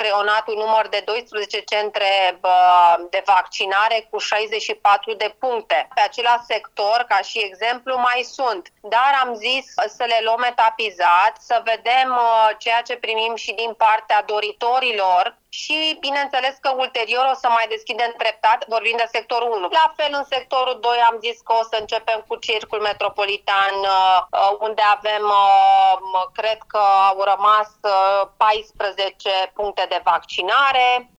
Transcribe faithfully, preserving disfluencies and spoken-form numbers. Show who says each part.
Speaker 1: creionat un număr de doisprezece centre de vaccinare cu șaizeci și patru de puncte. Pe același sector, ca și exemplu, mai sunt. Dar am zis să le luăm etapizat, să vedem ceea ce primim și din partea doritorilor și, bineînțeles, că ulterior o să mai deschidem treptat, vorbind de sectorul unu. La fel, în sectorul doi am zis că o să începem cu Cercul Metropolitan, unde avem, cred că au rămas paisprezece puncte de vaccinare.